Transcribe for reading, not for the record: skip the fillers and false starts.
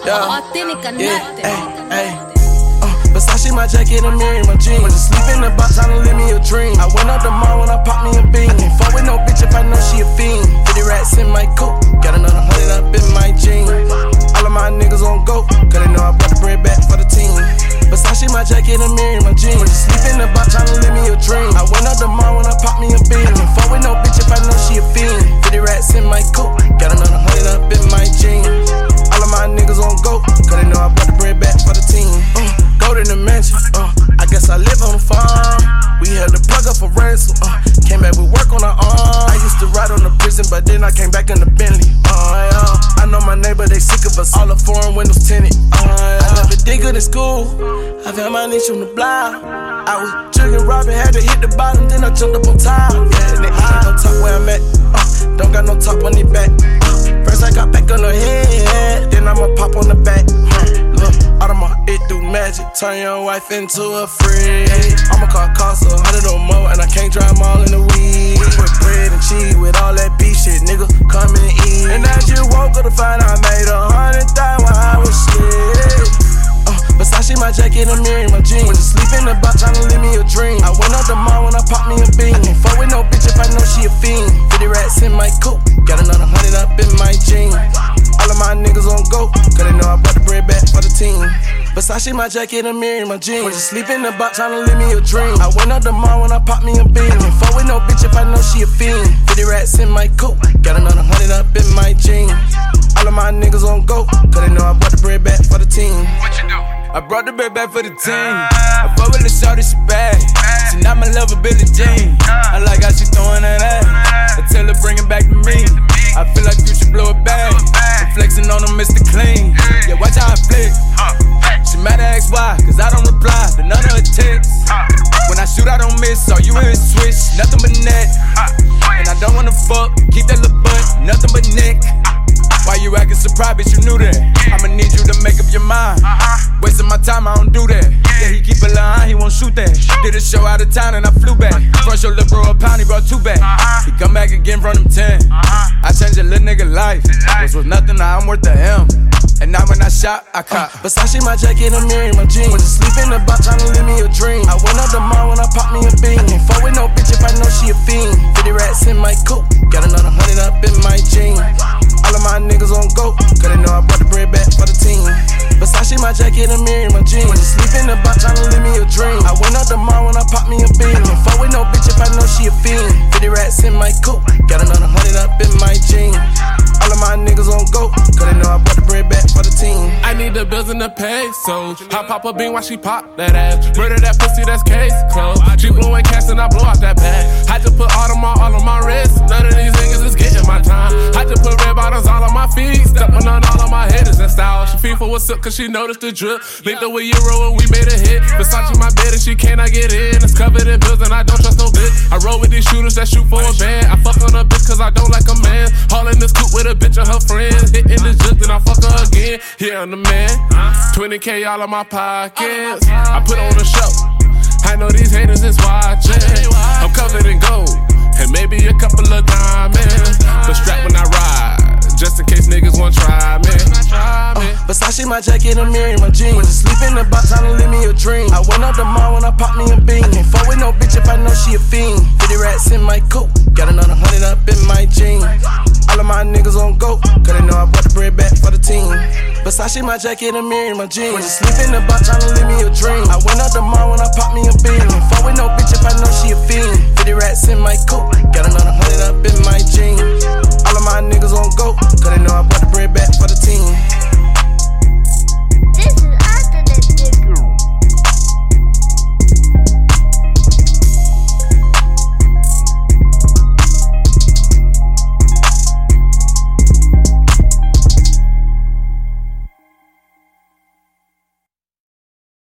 Authentic or nothing. Versace, my jacket, a mirror, my jeans. When you sleep in the box, tryna live me a dream. I went up the mall when I popped me a bean. I can't fuck with no bitch if I know she a fiend. 50 rats in my coat, got another 100 up in my jeans. All of my niggas on go, cause they know I brought the bread back for the team. Versace, my jacket, a mirror, my jeans. When you sleep in the box, tryna live me a dream. I went up the mall when I popped me a bean. I can't fuck with no bitch if I know she a fiend. 50 rats in my coat, got another 100 up in my jeans. All of my niggas on go, cause they know I brought the bread back for the team. Go to the mansion, I guess I live on the farm. We had to plug up for ransom, came back with work on our arm. I used to ride on the prison, but then I came back in the Bentley. I know my neighbor, they sick of us. All the foreign windows tinted. I never did good at school. I've had my niche on the block. I was drinking, robbing, had to hit the bottom, then I jumped up on top. Yeah, they ain't no top where I'm at. Don't got no top on the back. First I got back on the head, then I'ma pop on the back. Look, Audemars, it do magic. Turn your wife into a freak. I'ma call cost 100 or more, and I can't drive them all in the weed. With bread and cheese, with all that beef shit, nigga, come and eat. And I just woke up to find I made 100,000 while I was asleep. Versace, my jacket, a mirror, my jeans. When you sleep in the box, tryna live me a dream. I went up the mall when I popped me a bean. I can't fuck with no bitch if I know she a fiend. 50 rats in my coat, got another 100 up in my jeans. All of my niggas on go, cause they know I brought the bread back for the team. Versace, my jacket, a mirror, my jeans. When you sleep in the box, tryna live me a dream. I went up the mall when I popped me a bean. I can't fuck with no bitch if I know she a fiend. 50 rats in my coat, got another 100 up in my jeans. All of my niggas on go, cause they know I brought the bread back for the team. What you do? I brought the bread back for the team. I fuck with the shorty, she bad. She not my lover, Billie Jean. I like how she throwing that ass. I tell her bring it back to me. I feel like you should blow it back. I'm flexing on them, Mr. Clean. Yeah, watch how I flex. She mad at XY, cause I don't reply to none of her texts. When I shoot, I don't miss. All you hear is switch, nothing but net. And I don't wanna fuck, keep that little butt, nothing but neck. Why you acting surprised, bitch, you knew that. I'ma need you to make up your mind. Wasting my time, I don't do that. Yeah, he keep a line, he won't shoot that. Did a show out of town and I flew back. First your little bro a pound, he brought 2 back. He come back again from them 10. I changed a little nigga life. Was worth nothing, now I'm worth the M. And now when I shot, I caught. Versace, my jacket, a mirror, my jeans. When you sleep in the box, tryna live me a dream. I went up the mall when I popped me a bean. I can't fuck with no bitch if I know she a fiend. 50 rats in my coat, got another 100 up in my jeans. All of my niggas on go, cause they know I brought the bread back for the team. Versace, my jacket, a mirror, my jeans. When you sleep in the box, tryna live me a dream. I went up the mall when I popped me a bean. I can't fuck with no bitch if I know she a fiend. 50 rats in my coat, got another 100 up in my jeans. All of my niggas on go, cause they know I brought the bread back for the team. I need the bills and the pesos. I pop a bean while she pop that ass. Murder that pussy, that's case closed. She blowing cash and I blow out that bag. I just put all on my wrist. None of these niggas is getting my time. I just put red bottoms all on my feet. Stepping on all of my haters and style. She FIFA what's up cause she noticed the drip. Linked up with Euro and we made a hit. Versace my bed and she cannot get in. It's covered in bills and I don't trust no bitch. I roll with these shooters that shoot for a band. I fuck on a bitch cause I don't like a man. Haul in this coupe with a bitch and her friends. Hitting this junk then I fuck her again. Yeah, I'm the man. 20K all in my pockets. I put on a show. I know these haters is watching. I'm covered in gold and maybe a couple of diamonds. But strap when I ride, just in case niggas wanna try me. Versace, my jacket, a mirror, my jeans. When you sleep in the box, tryna live me a dream. I went up the mall when I popped me a bean. I can't fuck with no bitch if I know she a fiend. 50 rats in my coat, got another 100 up in my jeans. All of my niggas on go, cause they know I brought the bread back for the team. Versace, my jacket, a mirror, my jeans. When you sleep in the box, tryna live me a dream. I went up the mall when I popped me a bean. I can't fuck with no bitch if I know she a fiend. 50 rats in my coat, got another 100 up in my